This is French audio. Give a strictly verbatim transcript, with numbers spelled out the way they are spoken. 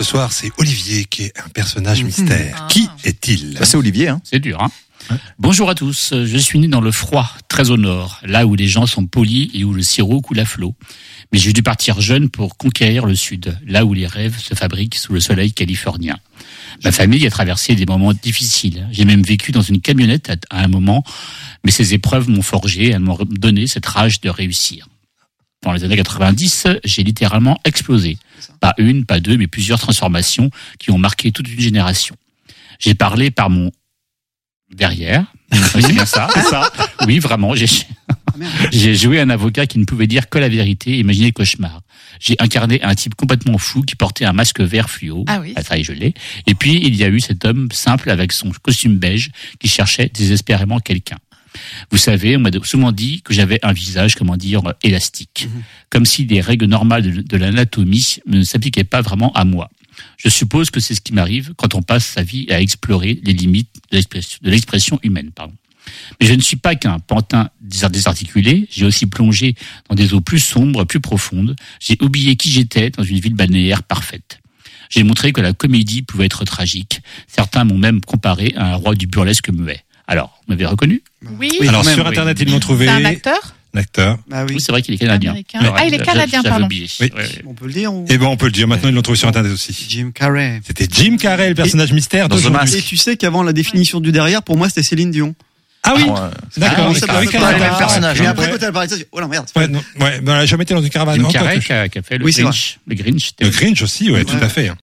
Ce soir, c'est Olivier qui est un personnage mystère. Ah. Qui est-il ? Bah, c'est Olivier, hein. C'est dur, hein. Bonjour à tous, je suis né dans le froid, très au nord, là où les gens sont polis et où le sirop coule à flot. Mais j'ai dû partir jeune pour conquérir le sud, là où les rêves se fabriquent sous le soleil californien. Ma famille a traversé des moments difficiles. J'ai même vécu dans une camionnette à, à un moment, mais ces épreuves m'ont forgé, elles m'ont donné cette rage de réussir. Dans les années quatre-vingt-dix, j'ai littéralement explosé. Pas une, pas deux, mais plusieurs transformations qui ont marqué toute une génération. J'ai parlé par mon derrière. Oui, c'est bien ça. C'est ça. Oui, vraiment. J'ai, j'ai joué un avocat qui ne pouvait dire que la vérité et imaginer le cauchemar. J'ai incarné un type complètement fou qui portait un masque vert fluo. Ah oui. Ah, ça y est, je l'ai. Et puis, il y a eu cet homme simple avec son costume beige qui cherchait désespérément quelqu'un. Vous savez, on m'a souvent dit que j'avais un visage, comment dire, élastique. Mmh. Comme si les règles normales de, de l'anatomie ne s'appliquaient pas vraiment à moi. Je suppose que c'est ce qui m'arrive quand on passe sa vie à explorer les limites de l'expression, de l'expression humaine. Pardon. Mais je ne suis pas qu'un pantin désarticulé, j'ai aussi plongé dans des eaux plus sombres, plus profondes. J'ai oublié qui j'étais dans une ville balnéaire parfaite. J'ai montré que la comédie pouvait être tragique. Certains m'ont même comparé à un roi du burlesque muet. Alors, vous m'avez reconnu ? Oui. oui Alors, même, sur oui. Internet, ils l'ont trouvé. C'est un acteur ? Un acteur. Ah oui. Oui, c'est vrai qu'il est canadien. Américain. Ah, il est canadien, J'avais pardon. oublié. Oui. Ouais, ouais. On peut le dire ou... Eh ben, on peut le dire. Maintenant, ils l'ont trouvé sur Internet aussi. Jim Carrey. C'était Jim Carrey, le personnage mystère Dans The d'aujourd'hui. Mask. Et tu sais qu'avant la définition du derrière, pour moi, c'était Céline Dion. Ah oui. Ah, ouais. D'accord. Ah oui, c'est ça pas doit oui, être Canada. pas le même personnage, Mais hein. après, Ouais. quand elle a parlé de ça, j'ai dit, oh non, merde. Ouais, non, ouais, ben, elle a jamais été dans une caravane. Jim Encore Carrey que- qui a, qui a fait le Oui, c'est Grinch. Le Grinch. Le Grinch aussi, ouais, Ouais. tout à fait.